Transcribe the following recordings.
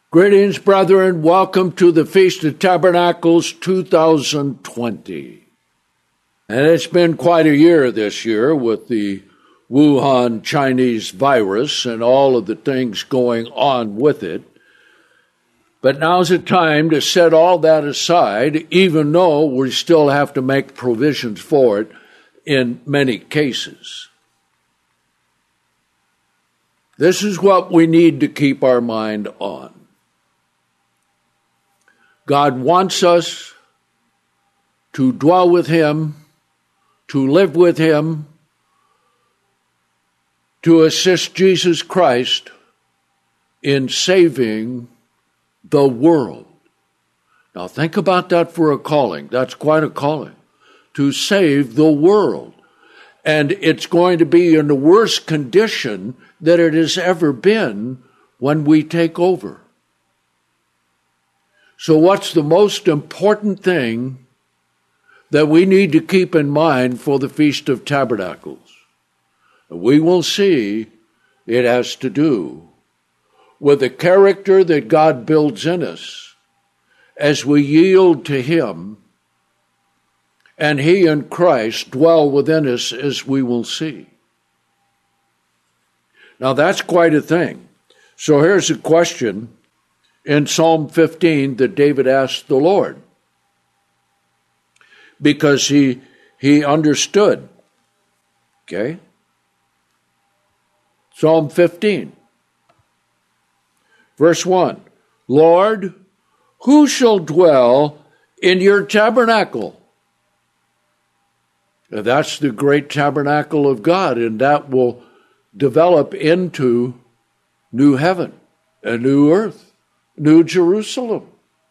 Greetings, brethren. Welcome to the Feast of Tabernacles 2020. And it's been quite a year this year with the Wuhan Chinese virus and all of the things going on with it. But now's the time to set all that aside, even though we still have to make provisions for it in many cases. This is what we need to keep our mind on. God wants us to dwell with Him, to live with Him, to assist Jesus Christ in saving the world. Now think about that for a calling. That's quite a calling, to save the world. And it's going to be in the worst condition that it has ever been when we take over. So what's the most important thing that we need to keep in mind for the Feast of Tabernacles? We will see it has to do with the character that God builds in us as we yield to Him, and He and Christ dwell within us, as we will see. Now that's quite a thing. So here's a question in Psalm 15 that David asked the Lord, because he understood. Okay? Psalm 15, verse 1. Lord, who shall dwell in your tabernacle? Now, that's the great tabernacle of God, and that will develop into new heaven, a new earth, New Jerusalem.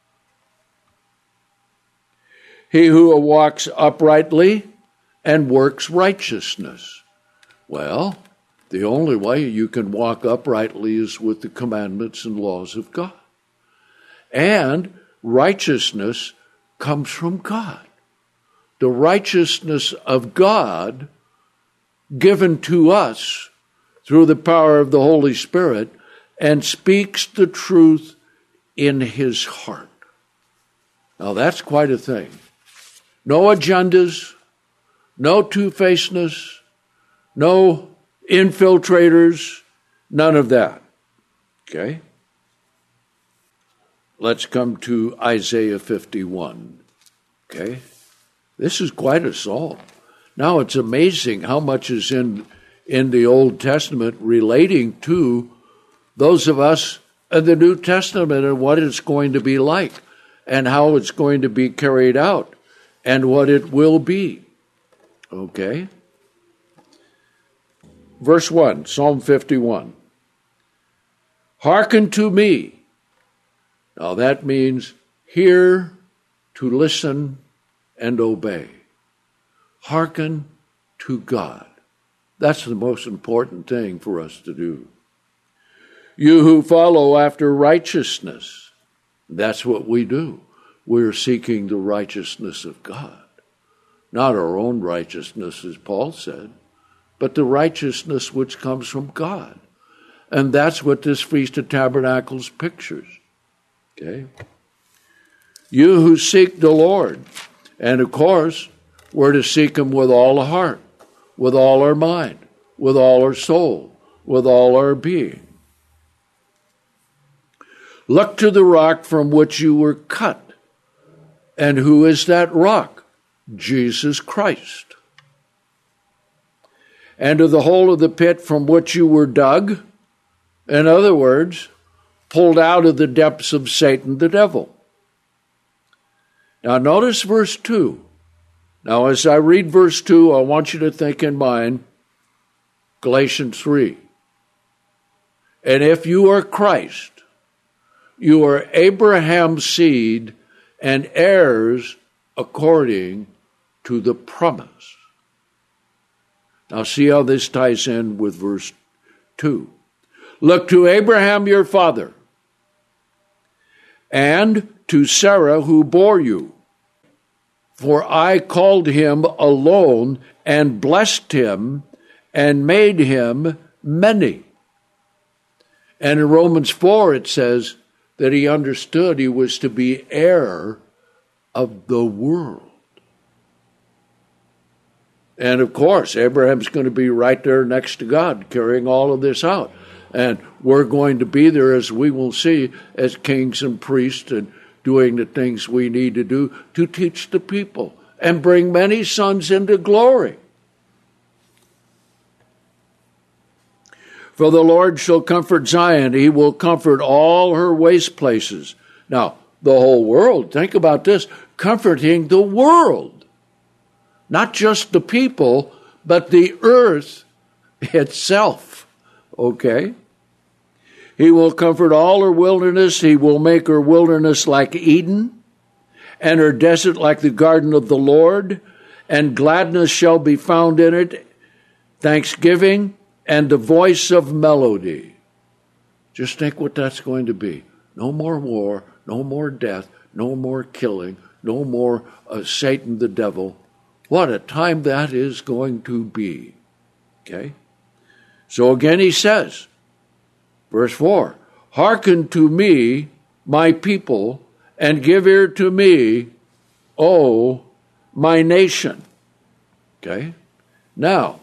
He who walks uprightly and works righteousness. Well, the only way you can walk uprightly is with the commandments and laws of God. And righteousness comes from God. The righteousness of God given to us through the power of the Holy Spirit, and speaks the truth in His heart. Now that's quite a thing. No agendas, no two-facedness, no infiltrators, none of that. Okay? Let's come to Isaiah 51. Okay? This is quite a psalm. Now it's amazing how much is in the Old Testament relating to those of us in the New Testament and what it's going to be like and how it's going to be carried out and what it will be. Okay? Verse 1, Psalm 51. Hearken to me. Now that means hear, to listen, and obey. Hearken to God. That's the most important thing for us to do. You who follow after righteousness, that's what we do. We're seeking the righteousness of God. Not our own righteousness, as Paul said, but the righteousness which comes from God. And that's what this Feast of Tabernacles pictures. Okay? You who seek the Lord. And of course, we're to seek Him with all our heart, with all our mind, with all our soul, with all our being. Look to the rock from which you were cut. And who is that rock? Jesus Christ. And to the hole of the pit from which you were dug. In other words, pulled out of the depths of Satan the devil. Now notice verse 2. Now as I read verse 2, I want you to think in mind Galatians 3. And if you are Christ, you are Abraham's seed and heirs according to the promise. Now see how this ties in with verse 2. Look to Abraham your father, and to Sarah who bore you. For I called him alone and blessed him and made him many. And in Romans 4 it says, that he understood he was to be heir of the world. And of course, Abraham's going to be right there next to God, carrying all of this out. And we're going to be there, as we will see, as kings and priests, and doing the things we need to do to teach the people and bring many sons into glory. For the Lord shall comfort Zion, he will comfort all her waste places. Now, the whole world, think about this, comforting the world. Not just the people, but the earth itself. Okay? He will comfort all her wilderness. He will make her wilderness like Eden, and her desert like the garden of the Lord. And gladness shall be found in it, thanksgiving, and the voice of melody. Just think what that's going to be. No more war, no more death, no more killing, no more Satan the devil. What a time that is going to be. Okay? So again he says, verse 4, hearken to me, my people, and give ear to me, O my nation. Okay? Now,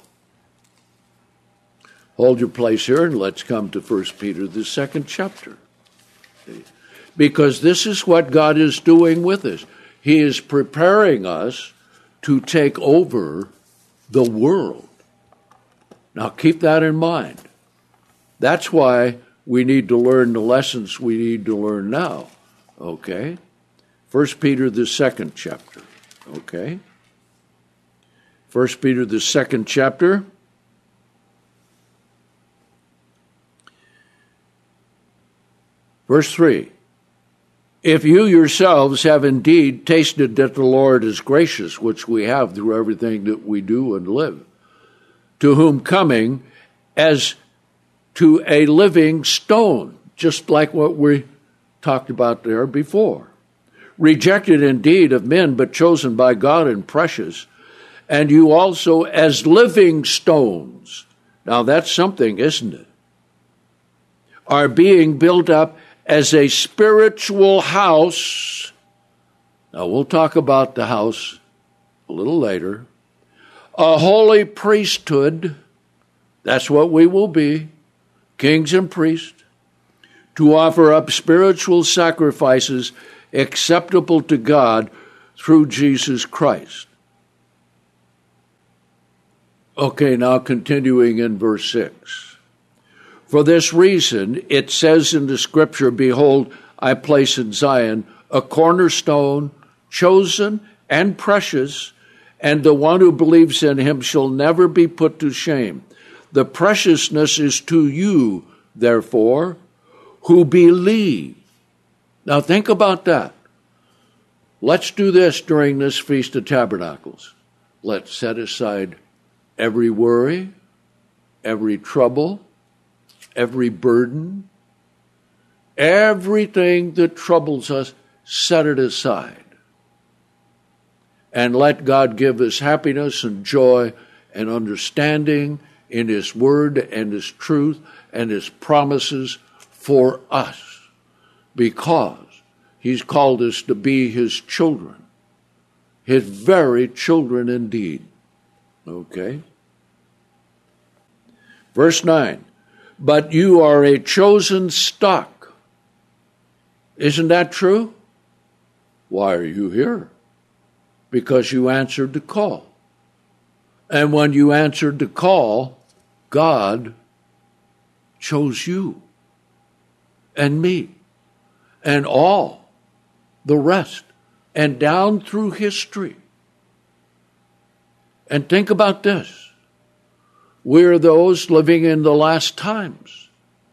hold your place here and let's come to 1 Peter, the 2nd chapter. Because this is what God is doing with us. He is preparing us to take over the world. Now keep that in mind. That's why we need to learn the lessons we need to learn now. Okay? 1 Peter, the 2nd chapter. Okay? 1 Peter, the 2nd chapter. Verse 3. If you yourselves have indeed tasted that the Lord is gracious, which we have through everything that we do and live, to whom coming as to a living stone, just like what we talked about there before, rejected indeed of men, but chosen by God and precious, and you also as living stones. Now that's something, isn't it? Are being built up as a spiritual house. Now we'll talk about the house a little later. A holy priesthood. That's what we will be. Kings and priests. To offer up spiritual sacrifices acceptable to God through Jesus Christ. Okay, now continuing in verse 6. For this reason, it says in the scripture, behold, I place in Zion a cornerstone, chosen and precious, and the one who believes in him shall never be put to shame. The preciousness is to you, therefore, who believe. Now think about that. Let's do this during this Feast of Tabernacles. Let's set aside every worry, every trouble, every burden, everything that troubles us, set it aside. And let God give us happiness and joy and understanding in His Word and His truth and His promises for us, because He's called us to be His children, His very children indeed. Okay? Verse 9. But you are a chosen stock. Isn't that true? Why are you here? Because you answered the call. And when you answered the call, God chose you and me and all the rest and down through history. And think about this. We're those living in the last times.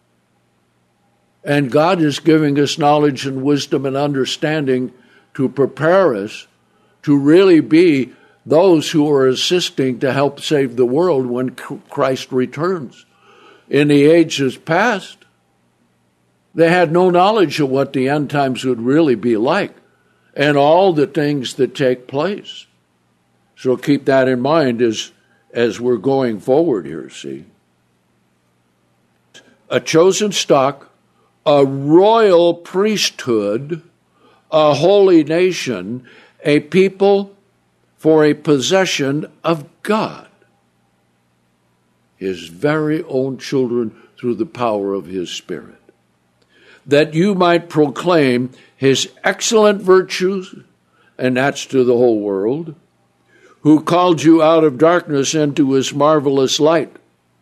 And God is giving us knowledge and wisdom and understanding to prepare us to really be those who are assisting to help save the world when Christ returns. In the ages past, they had no knowledge of what the end times would really be like and all the things that take place. So keep that in mind as we're going forward here, see. A chosen stock, a royal priesthood, a holy nation, a people for a possession of God, his very own children through the power of his Spirit, that you might proclaim his excellent virtues, and that's to the whole world, who called you out of darkness into his marvelous light,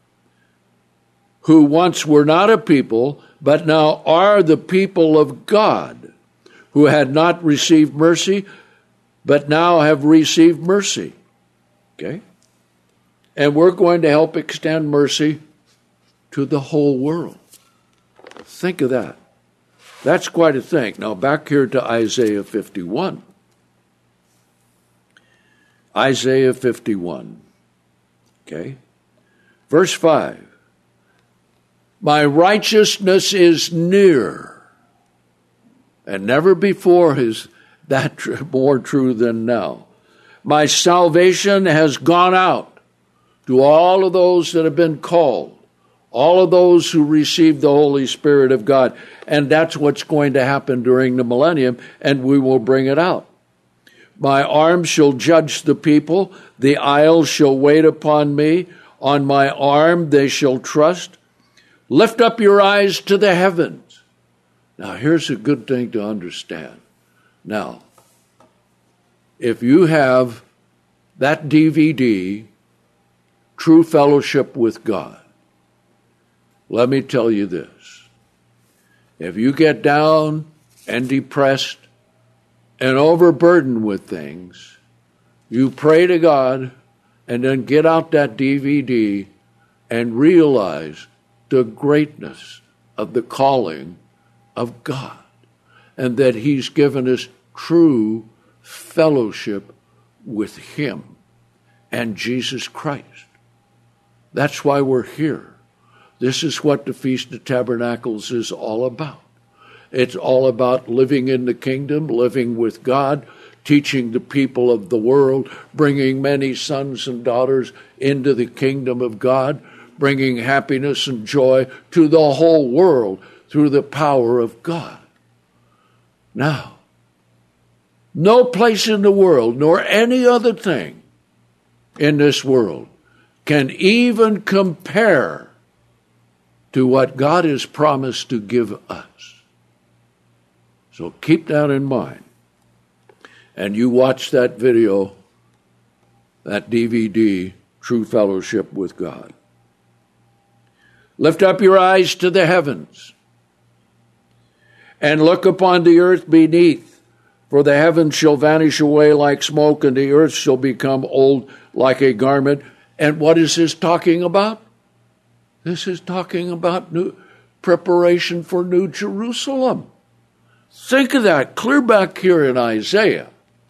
who once were not a people, but now are the people of God, who had not received mercy, but now have received mercy. Okay? And we're going to help extend mercy to the whole world. Think of that. That's quite a thing. Now back here to Isaiah 51. Isaiah 51. Okay? Verse 5. My righteousness is near. And never before is that more true than now. My salvation has gone out to all of those that have been called, all of those who received the Holy Spirit of God. And that's what's going to happen during the millennium, and we will bring it out. My arm shall judge the people. The isles shall wait upon me. On my arm they shall trust. Lift up your eyes to the heavens. Now, here's a good thing to understand. Now, if you have that DVD, True Fellowship with God, let me tell you this. If you get down and depressed and overburdened with things, you pray to God and then get out that DVD and realize the greatness of the calling of God, and that he's given us true fellowship with him and Jesus Christ. That's why we're here. This is what the Feast of Tabernacles is all about. It's all about living in the kingdom, living with God, teaching the people of the world, bringing many sons and daughters into the kingdom of God, bringing happiness and joy to the whole world through the power of God. Now, no place in the world, nor any other thing in this world, can even compare to what God has promised to give us. So keep that in mind. And you watch that video, that DVD, True Fellowship with God. Lift up your eyes to the heavens and look upon the earth beneath, for the heavens shall vanish away like smoke, and the earth shall become old like a garment. And what is this talking about? This is talking about new preparation for New Jerusalem. Think of that, clear back here in Isaiah.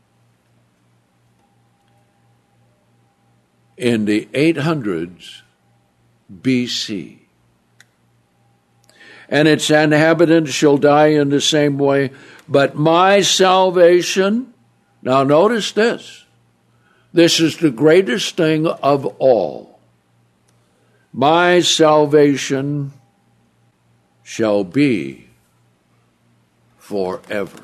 In the 800s BC. And its inhabitants shall die in the same way. But my salvation, now notice this. This is the greatest thing of all. My salvation shall be forever.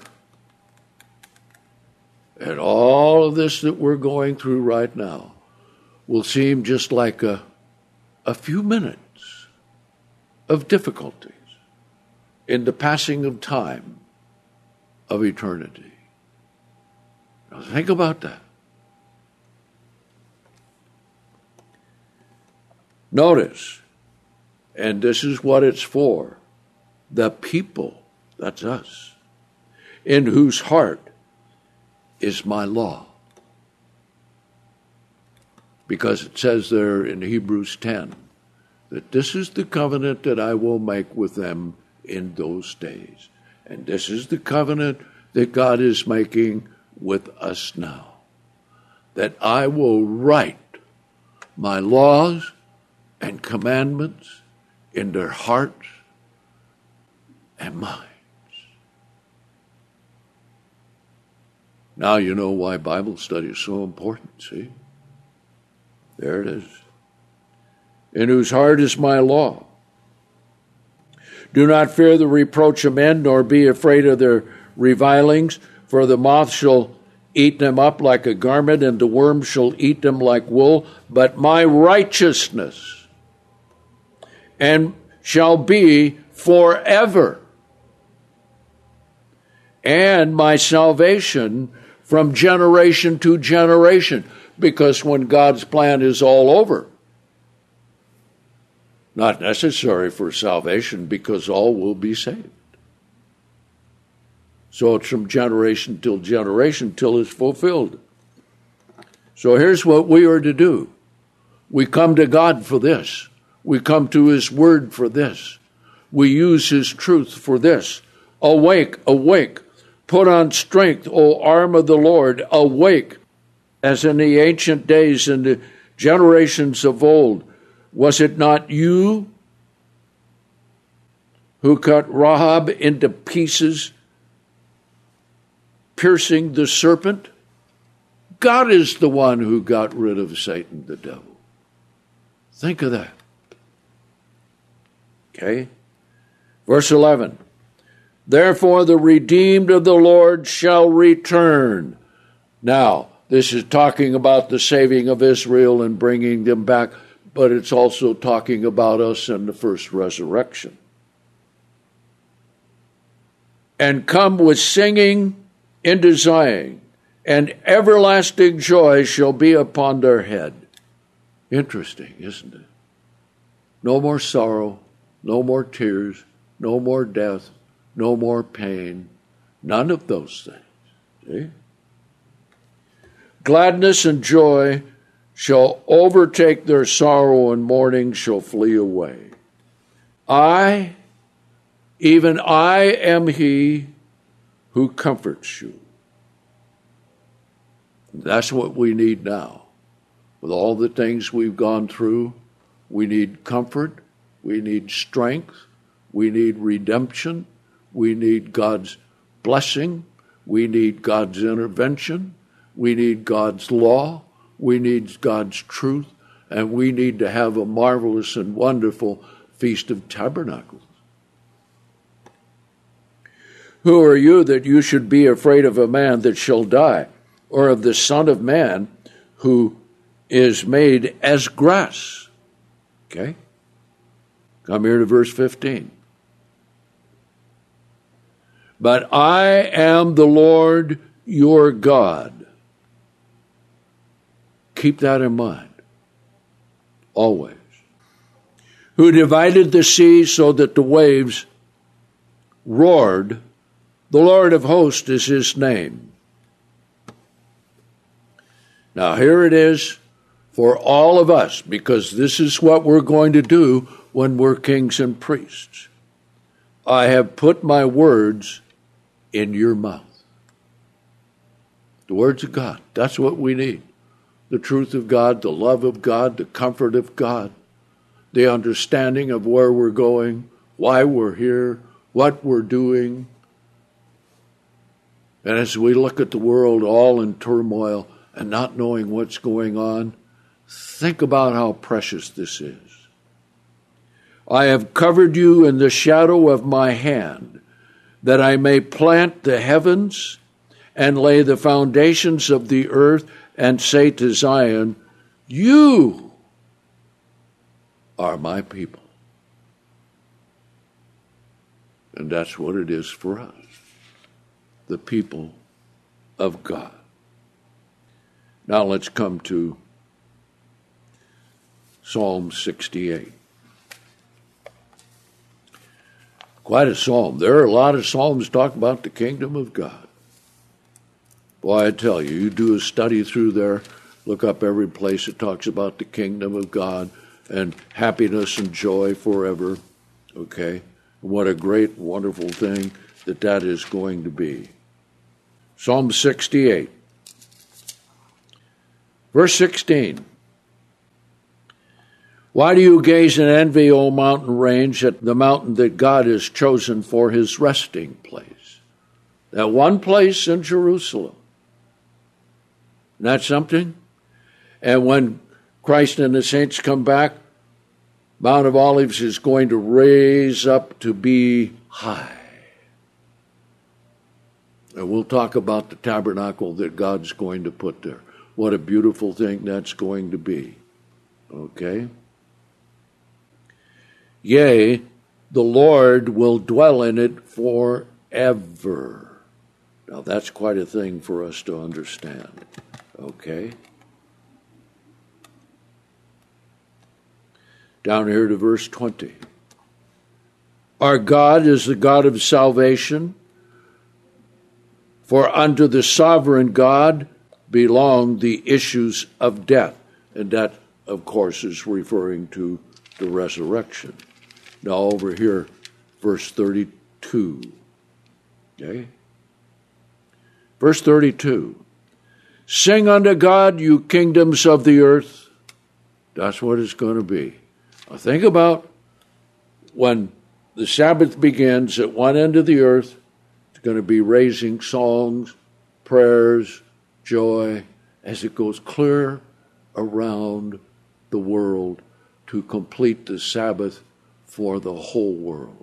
And all of this that we're going through right now will seem just like a few minutes of difficulties in the passing of time of eternity. Now think about that. Notice, and this is what it's for, the people, that's us, in whose heart is my law. Because it says there in Hebrews 10 that this is the covenant that I will make with them in those days. And this is the covenant that God is making with us now. That I will write my laws and commandments in their hearts and minds. Now you know why Bible study is so important, see? There it is. In whose heart is my law. Do not fear the reproach of men, nor be afraid of their revilings, for the moth shall eat them up like a garment, and the worm shall eat them like wool. But my righteousness and shall be forever, and my salvation from generation to generation. Because when God's plan is all over, not necessary for salvation, because all will be saved. So it's from generation till generation till it's fulfilled. So here's what we are to do. We come to God for this. We come to His Word for this. We use His truth for this. Awake, awake. Put on strength, O arm of the Lord. Awake. As in the ancient days, in the generations of old, was it not you who cut Rahab into pieces, piercing the serpent? God is the one who got rid of Satan, the devil. Think of that. Okay? Verse 11. Therefore the redeemed of the Lord shall return. Now, this is talking about the saving of Israel and bringing them back, but it's also talking about us in the first resurrection. And come with singing into Zion, and everlasting joy shall be upon their head. Interesting, isn't it? No more sorrow, no more tears, no more death, no more pain, none of those things. See? Gladness and joy shall overtake their sorrow, and mourning shall flee away. Even I am He who comforts you. That's what we need now. With all the things we've gone through, we need comfort, we need strength, we need redemption, we need God's blessing, we need God's intervention, we need God's law, we need God's truth, and we need to have a marvelous and wonderful Feast of Tabernacles. Who are you that you should be afraid of a man that shall die, or of the Son of Man who is made as grass? Okay? Come here to verse 15. But I am the Lord your God. Keep that in mind. Always. Who divided the sea so that the waves roared. The Lord of hosts is His name. Now here it is for all of us, because this is what we're going to do when we're kings and priests. I have put my words in your mouth. The words of God. That's what we need. The truth of God, the love of God, the comfort of God, the understanding of where we're going, why we're here, what we're doing. And as we look at the world all in turmoil and not knowing what's going on, think about how precious this is. I have covered you in the shadow of my hand, that I may plant the heavens and lay the foundations of the earth, and say to Zion, you are my people. And that's what it is for us, the people of God. Now let's come to Psalm 68. Quite a psalm. There are a lot of psalms talk about the kingdom of God. Boy, I tell you, you do a study through there, look up every place it talks about the kingdom of God and happiness and joy forever. Okay? What a great, wonderful thing that is going to be. Psalm 68. Verse 16. Why do you gaze in envy, O mountain range, at the mountain that God has chosen for His resting place? That one place in Jerusalem. Isn't that something? And when Christ and the saints come back, Mount of Olives is going to raise up to be high. And we'll talk about the tabernacle that God's going to put there. What a beautiful thing that's going to be. Okay? Yea, the Lord will dwell in it forever. Now that's quite a thing for us to understand. Okay? Down here to verse 20. Our God is the God of salvation, for unto the sovereign God belong the issues of death. And that, of course, is referring to the resurrection. Now over here, verse 32. Okay? Verse 32. Sing unto God, you kingdoms of the earth. That's what it's going to be. Now think about when the Sabbath begins at one end of the earth, it's going to be raising songs, prayers, joy, as it goes clear around the world to complete the Sabbath for the whole world.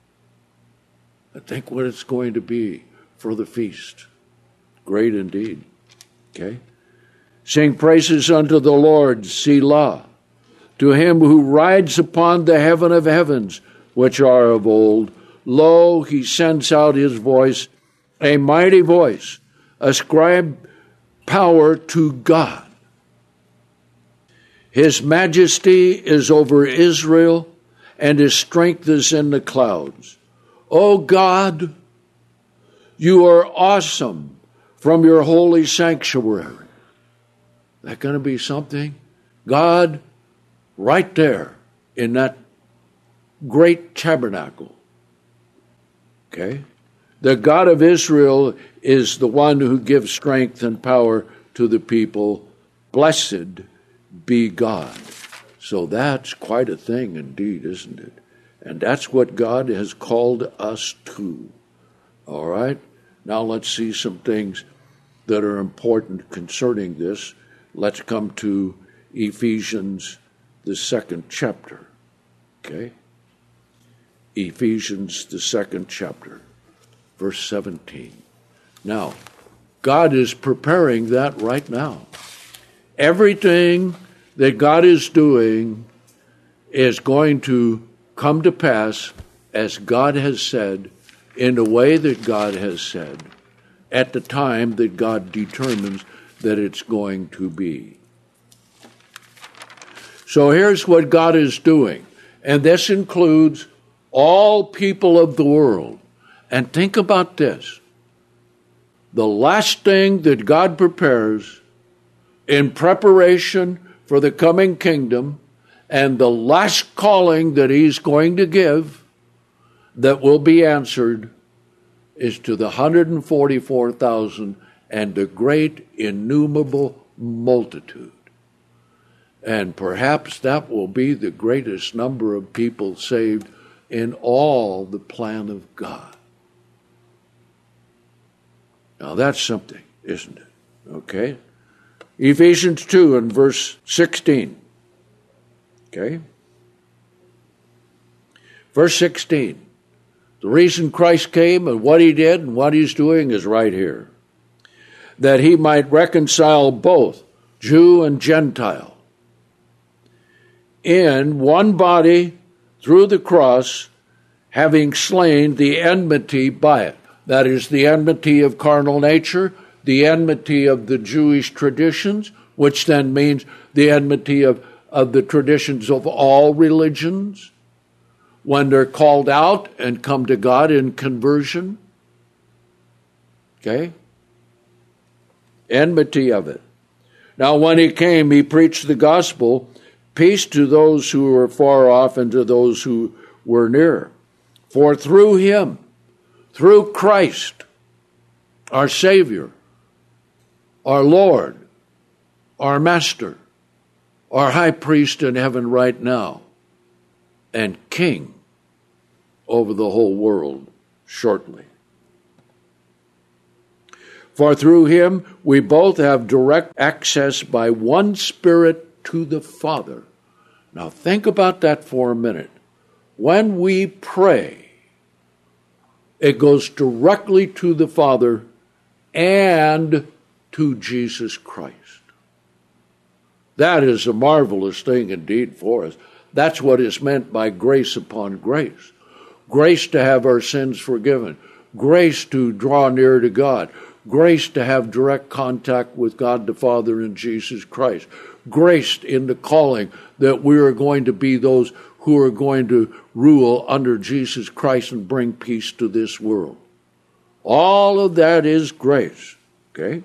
I think what it's going to be for the feast. Great indeed. Okay? Sing praises unto the Lord, Selah. To him who rides upon the heaven of heavens, which are of old. Lo, he sends out his voice, a mighty voice. Ascribe power to God. His majesty is over Israel, and his strength is in the clouds. O God, you are awesome from your holy sanctuary. That going to be something? God, right there in that great tabernacle. Okay? The God of Israel is the one who gives strength and power to the people. Blessed be God. So that's quite a thing indeed, isn't it? And that's what God has called us to. All right? Now let's see some things that are important concerning this. Let's come to Ephesians, the 2nd chapter. Okay? Ephesians, the 2nd chapter, verse 17. Now, God is preparing that right now. Everything that God is doing is going to come to pass as God has said, in the way that God has said, at the time that God determines that it's going to be. So here's what God is doing, and this includes all people of the world. And think about this. The last thing that God prepares in preparation for the coming kingdom, and the last calling that he's going to give that will be answered, is to the 144,000 and the great innumerable multitude. And perhaps that will be the greatest number of people saved in all the plan of God. Now that's something, isn't it? Okay? Ephesians 2 and verse 16. Okay? Verse 16. The reason Christ came and what he did and what he's doing is right here. That he might reconcile both Jew and Gentile in one body through the cross, having slain the enmity by it. That is the enmity of carnal nature, the enmity of the Jewish traditions, which then means the enmity of the traditions of all religions, when they're called out and come to God in conversion. Okay? Enmity of it. Now when he came, he preached the gospel, peace to those who were far off and to those who were near. For through him, through Christ, our Savior, our Lord, our Master, our High Priest in heaven right now, and King over the whole world shortly. For through him we both have direct access by one Spirit to the Father. Now think about that for a minute. When we pray, it goes directly to the Father and to Jesus Christ. That is a marvelous thing indeed for us. That's what is meant by grace upon grace. Grace to have our sins forgiven. Grace to draw near to God. Grace to have direct contact with God the Father and Jesus Christ. Grace in the calling that we are going to be those who are going to rule under Jesus Christ and bring peace to this world. All of that is grace. Okay?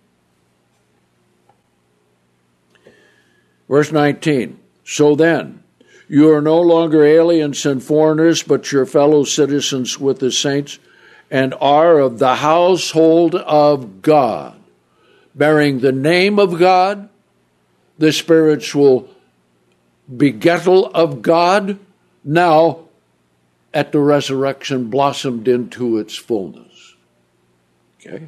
Verse 19, so then, you are no longer aliens and foreigners, but your fellow citizens with the saints, and are of the household of God, bearing the name of God, the spiritual begettal of God, now at the resurrection blossomed into its fullness. Okay?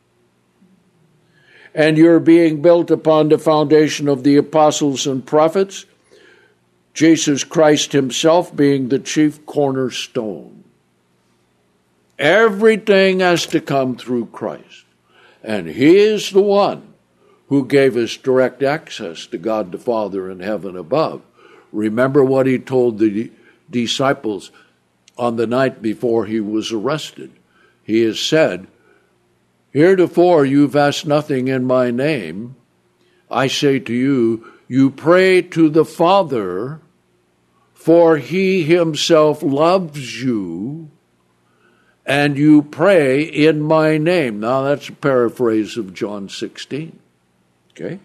And you're being built upon the foundation of the apostles and prophets, Jesus Christ himself being the chief cornerstone. Everything has to come through Christ. And he is the one who gave us direct access to God the Father in heaven above. Remember what he told the disciples on the night before he was arrested. He has said, heretofore you've asked nothing in my name. I say to you, you pray to the Father, for he himself loves you, and you pray in my name. Now that's a paraphrase of John 16. Okay?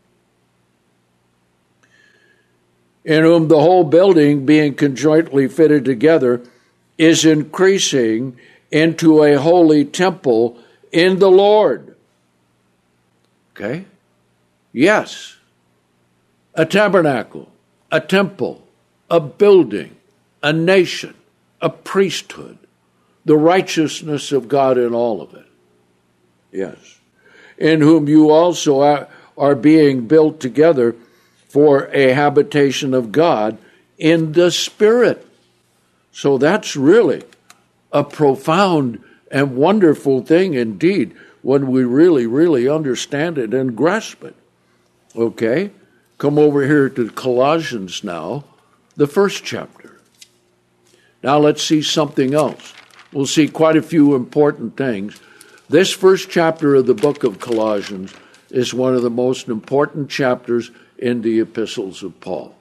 In whom the whole building, being conjointly fitted together, is increasing into a holy temple in the Lord. Okay? Yes. A tabernacle, a temple, a building, a nation, a priesthood, the righteousness of God in all of it. Yes. In whom you also are being built together for a habitation of God in the Spirit. So that's really a profound and wonderful thing indeed when we really, really understand it and grasp it. Okay? Come over here to Colossians now, the first chapter. Now let's see something else. We'll see quite a few important things. This first chapter of the book of Colossians is one of the most important chapters in the epistles of Paul,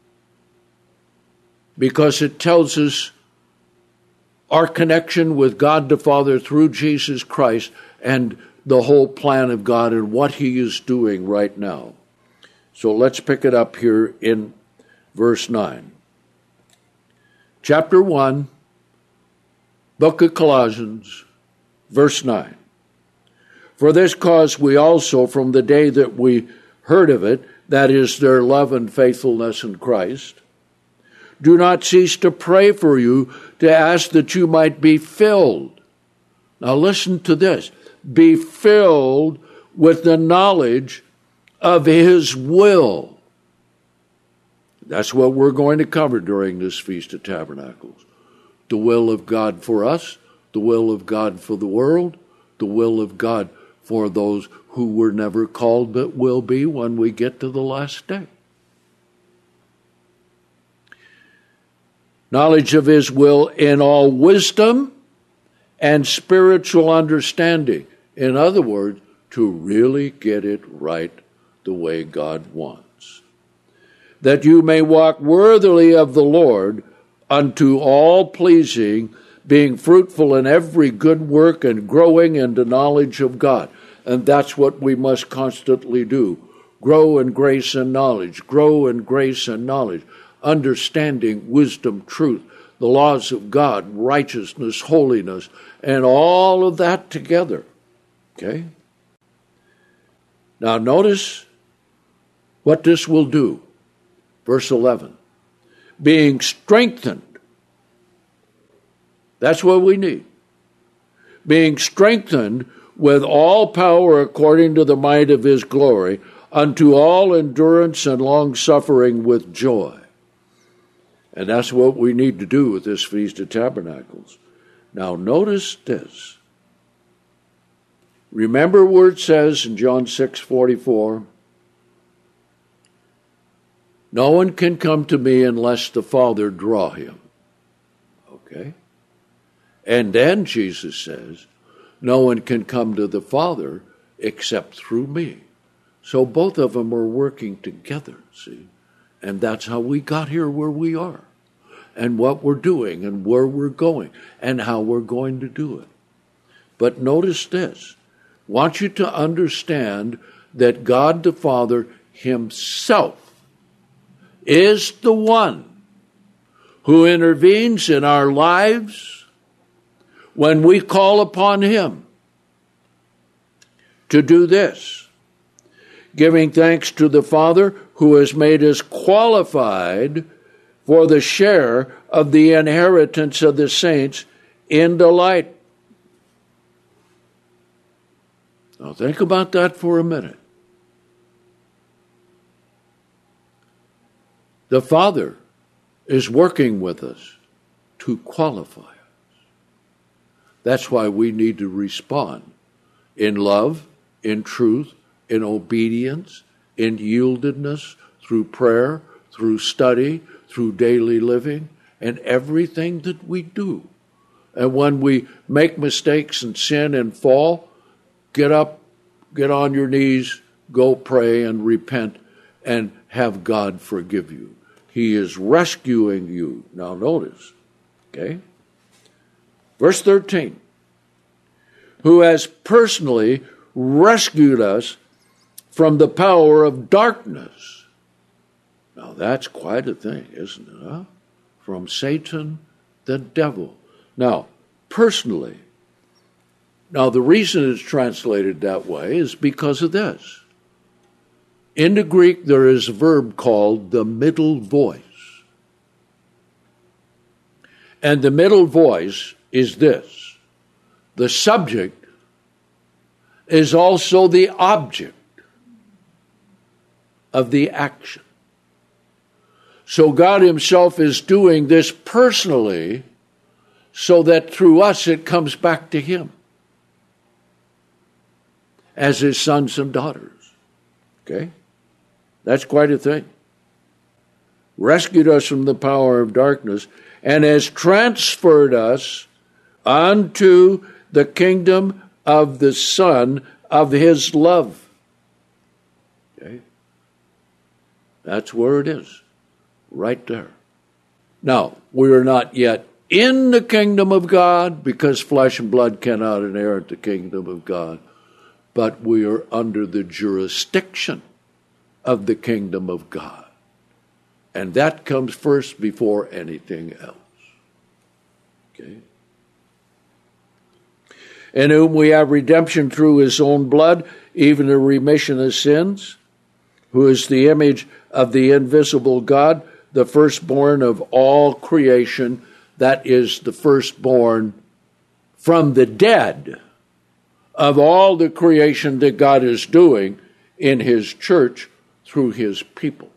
because it tells us our connection with God the Father through Jesus Christ and the whole plan of God and what he is doing right now. So let's pick it up here in verse 9. Chapter 1, book of Colossians, verse 9. For this cause we also, from the day that we heard of it, that is, their love and faithfulness in Christ, do not cease to pray for you, to ask that you might be filled. Now listen to this. Be filled with the knowledge of his will. That's what we're going to cover during this Feast of Tabernacles. The will of God for us, the will of God for the world, the will of God for those who were never called but will be when we get to the last day. Knowledge of his will in all wisdom and spiritual understanding. In other words, to really get it right the way God wants. That you may walk worthily of the Lord, unto all pleasing, being fruitful in every good work and growing in the knowledge of God. And that's what we must constantly do. Grow in grace and knowledge. Grow in grace and knowledge. Understanding, wisdom, truth, the laws of God, righteousness, holiness, and all of that together. Okay? Now notice what this will do. Verse 11. Being strengthened. That's what we need. Being strengthened with all power according to the might of his glory, unto all endurance and long-suffering with joy. And that's what we need to do with this Feast of Tabernacles. Now notice this. Remember where it says in John 6:44, no one can come to me unless the Father draw him. Okay? And then Jesus says, no one can come to the Father except through me. So both of them are working together, see? And that's how we got here where we are, and what we're doing, and where we're going, and how we're going to do it. But notice this. I want you to understand that God the Father himself is the one who intervenes in our lives when we call upon him to do this, giving thanks to the Father who has made us qualified for the share of the inheritance of the saints in the light. Now think about that for a minute. The Father is working with us to qualify us. That's why we need to respond in love, in truth, in obedience, in yieldedness, through prayer, through study, through daily living, and everything that we do. And when we make mistakes and sin and fall, get up, get on your knees, go pray and repent, and have God forgive you. He is rescuing you. Now notice, okay? Verse 13. Who has personally rescued us from the power of darkness. Now that's quite a thing, isn't it? Huh? From Satan, the devil. Now, personally. Now the reason it's translated that way is because of this. In the Greek, there is a verb called the middle voice. And the middle voice is this. The subject is also the object of the action. So God himself is doing this personally so that through us it comes back to him as his sons and daughters. Okay? That's quite a thing. Rescued us from the power of darkness and has transferred us unto the kingdom of the Son of his love. Okay? That's where it is. Right there. Now, we are not yet in the kingdom of God because flesh and blood cannot inherit the kingdom of God, but we are under the jurisdiction of the kingdom of God. And that comes first before anything else. Okay? In whom we have redemption through his own blood, even a remission of sins, who is the image of the invisible God, the firstborn of all creation, that is the firstborn from the dead of all the creation that God is doing in his church through his people.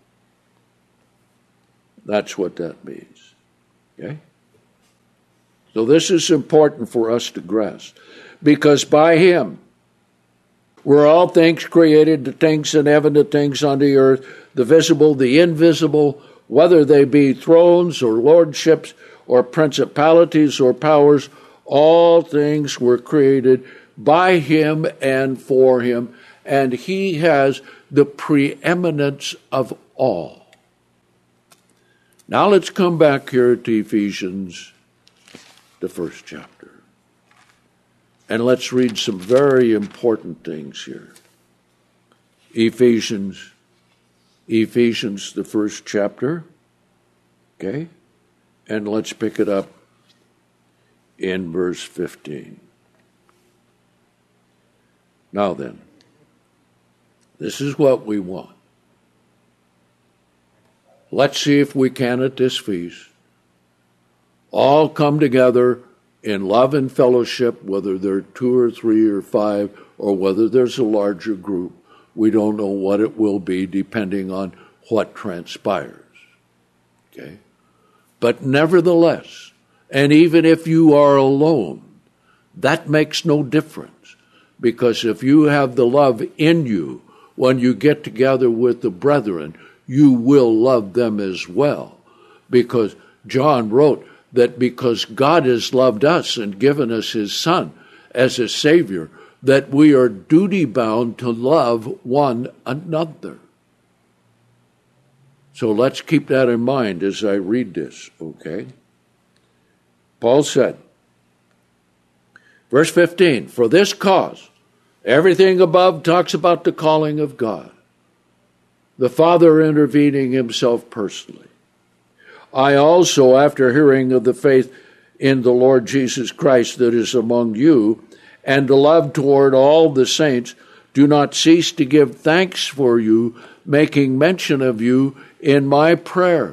That's what that means. Okay? So this is important for us to grasp, because by him were all things created, the things in heaven, the things on the earth, the visible, the invisible, whether they be thrones or lordships or principalities or powers, all things were created by him and for him, and he has the preeminence of all. Now let's come back here to Ephesians, the first chapter. And let's read some very important things here. Ephesians, the first chapter. Okay? And let's pick it up in verse 15. Now then, this is what we want. Let's see if we can at this feast all come together in love and fellowship, whether there are 2 or 3 or 5, or whether there's a larger group. We don't know what it will be depending on what transpires. Okay? But nevertheless, and even if you are alone, that makes no difference. Because if you have the love in you, when you get together with the brethren, you will love them as well. Because John wrote that because God has loved us and given us his Son as a Savior, that we are duty-bound to love one another. So let's keep that in mind as I read this, okay? Paul said, verse 15, for this cause, everything above talks about the calling of God, the Father intervening himself personally. I also, after hearing of the faith in the Lord Jesus Christ that is among you, and the love toward all the saints, do not cease to give thanks for you, making mention of you in my prayers.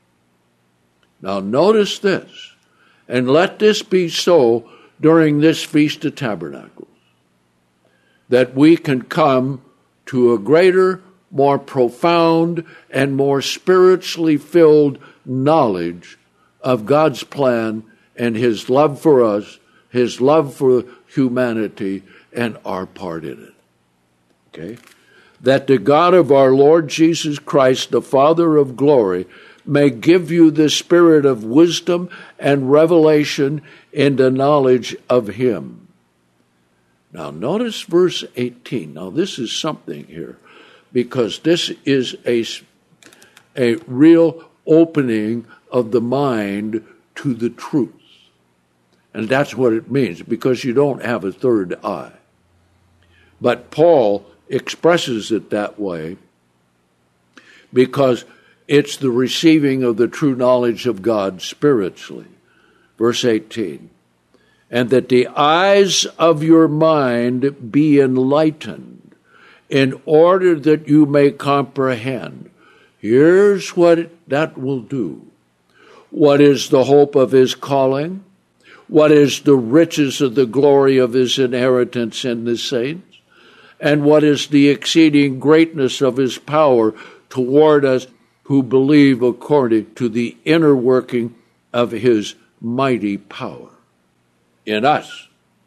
Now notice this, and let this be so during this Feast of Tabernacles, that we can come to a greater, more profound, and more spiritually filled knowledge of God's plan and his love for us, his love for humanity, and our part in it. Okay? That the God of our Lord Jesus Christ, the Father of glory, may give you the spirit of wisdom and revelation in the knowledge of him. Now notice verse 18. Now this is something here, because this is a real opening of the mind to the truth. And that's what it means, because you don't have a third eye. But Paul expresses it that way because it's the receiving of the true knowledge of God spiritually. Verse 18, and that the eyes of your mind be enlightened, in order that you may comprehend. Here's what that will do. What is the hope of his calling? What is the riches of the glory of his inheritance in the saints? And what is the exceeding greatness of his power toward us who believe, according to the inner working of his mighty power in us,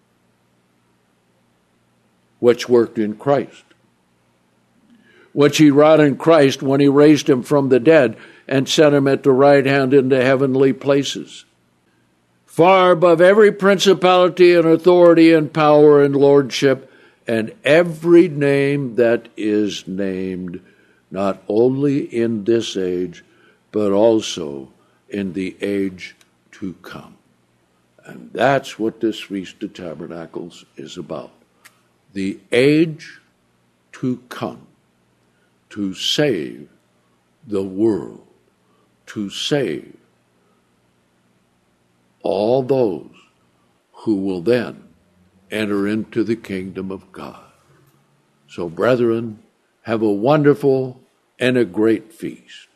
which worked in Christ, which he wrought in Christ when he raised him from the dead and set him at the right hand in the heavenly places, far above every principality and authority and power and lordship, and every name that is named, not only in this age, but also in the age to come. And that's what this Feast of Tabernacles is about. The age to come, to save the world, to save all those who will then enter into the kingdom of God. So, brethren, have a wonderful and a great feast.